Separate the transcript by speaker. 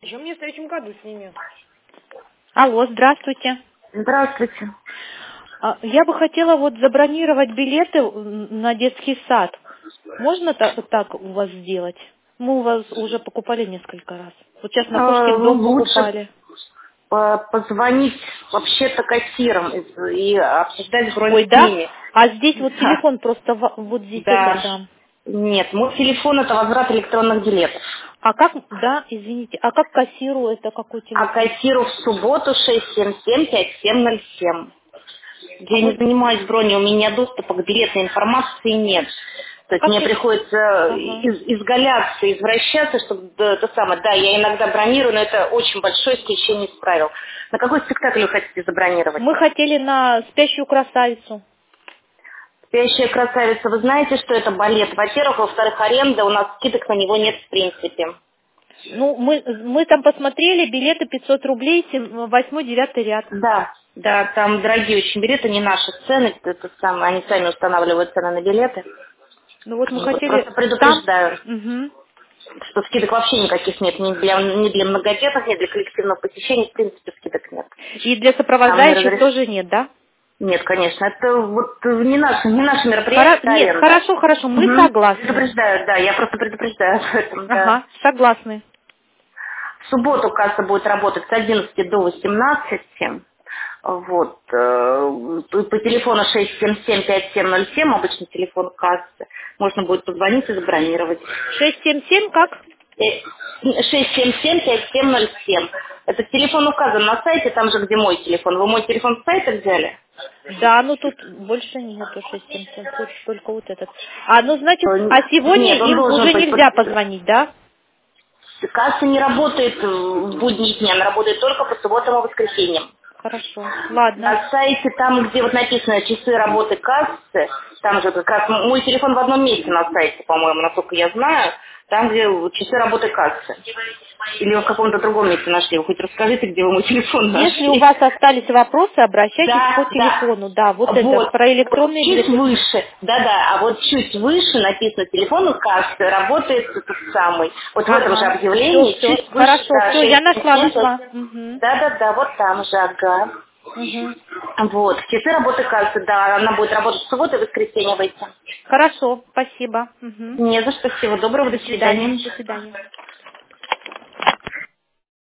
Speaker 1: Уже мне в следующем году снимем.
Speaker 2: Алло, здравствуйте.
Speaker 3: Здравствуйте.
Speaker 2: Я бы хотела вот забронировать билеты на детский сад. Можно так у вас сделать? Мы у вас уже покупали несколько раз. Вот сейчас на Кошкин дом
Speaker 3: Лучше
Speaker 2: покупали.
Speaker 3: позвонить вообще-то кассирам и обсуждать бронь
Speaker 2: Ой,
Speaker 3: с
Speaker 2: да?
Speaker 3: ними.
Speaker 2: А здесь вот
Speaker 3: Да.
Speaker 2: телефон просто вот здесь это
Speaker 3: Да.
Speaker 2: дам.
Speaker 3: Нет, мой телефон это возврат электронных билетов.
Speaker 2: А как, да, извините, а как кассиру это какой
Speaker 3: А
Speaker 2: телефон?
Speaker 3: кассиру в субботу 677-5707.
Speaker 2: А
Speaker 3: Я не
Speaker 2: вот,
Speaker 3: занимаюсь броней, у меня доступа к билетной информации нет. То
Speaker 2: а
Speaker 3: есть
Speaker 2: как
Speaker 3: мне
Speaker 2: я...
Speaker 3: приходится
Speaker 2: Ага.
Speaker 3: изгаляться, извращаться, чтобы то самое. Да, я иногда бронирую, но это очень большое исключение из правил. На какой спектакль вы хотите забронировать?
Speaker 2: Мы хотели на «Спящую красавицу».
Speaker 3: «Спящая красавица», вы знаете, что это балет? Во-первых, во-вторых, аренда, у нас скидок на него нет в принципе.
Speaker 2: Ну, мы там посмотрели, билеты 500 рублей, 8-9 ряд.
Speaker 3: Да, да, там дорогие очень билеты, не наши цены, это самое, они сами устанавливают цены на билеты.
Speaker 2: Ну вот мы
Speaker 3: Вот,
Speaker 2: хотели
Speaker 3: просто
Speaker 2: там.
Speaker 3: предупреждаю,
Speaker 2: Мгм.
Speaker 3: что скидок вообще никаких нет, ни для многодетных, ни для коллективного посещения, в принципе, скидок нет.
Speaker 2: И для
Speaker 3: Там не
Speaker 2: сопровождающих
Speaker 3: разреш...
Speaker 2: тоже нет, да?
Speaker 3: Нет, конечно, это вот не наше мероприятие, это
Speaker 2: Нет,
Speaker 3: аренда.
Speaker 2: хорошо, мы
Speaker 3: Угу.
Speaker 2: согласны.
Speaker 3: Предупреждаю, да, я просто предупреждаю об этом, да.
Speaker 2: Ага, согласны.
Speaker 3: В субботу касса будет работать с 11 до 18. Вот. По телефону 677-5707, обычный телефон кассы. Можно будет позвонить и забронировать.
Speaker 2: 677 как?
Speaker 3: 677-5707. Этот телефон указан на сайте, там же, где мой телефон. Вы мой телефон с сайта взяли?
Speaker 2: Да, ну тут больше нету 677, только вот этот. А, ну значит, а сегодня
Speaker 3: Нет, он
Speaker 2: им
Speaker 3: должен
Speaker 2: уже
Speaker 3: быть.
Speaker 2: нельзя позвонить, да?
Speaker 3: Касса не работает в будние дни, она работает только по субботам и воскресеньям.
Speaker 2: Хорошо, ладно.
Speaker 3: На сайте, там, где вот написано часы работы кассы, там же как раз мой телефон в одном месте на сайте, по-моему, насколько я знаю, там, где вот часы работы кассы. Или вы в каком-то другом месте нашли. Вы хоть расскажите, где вы мой телефон
Speaker 2: Если у
Speaker 3: нашли.
Speaker 2: вас остались вопросы, обращайтесь по
Speaker 3: Да, да.
Speaker 2: телефону. Да, вот это,
Speaker 3: Вот,
Speaker 2: про
Speaker 3: вот
Speaker 2: электронные
Speaker 3: чуть
Speaker 2: билеты.
Speaker 3: выше, да-да, а вот чуть выше написано телефон у кассы, работает этот самый. Вот в этом же
Speaker 2: Ага, все,
Speaker 3: объявлении,
Speaker 2: все,
Speaker 3: чуть выше,
Speaker 2: хорошо,
Speaker 3: да,
Speaker 2: все, я нашла,
Speaker 3: 677.
Speaker 2: нашла. Угу.
Speaker 3: Да-да-да, вот там же, ага.
Speaker 2: Угу.
Speaker 3: Вот, часы работы кассы, да, она будет работать в субботу и воскресенье выйти.
Speaker 2: Хорошо, спасибо. Угу.
Speaker 3: Не за что, всего доброго, до
Speaker 2: До свидания,
Speaker 3: свидания.
Speaker 2: до свидания.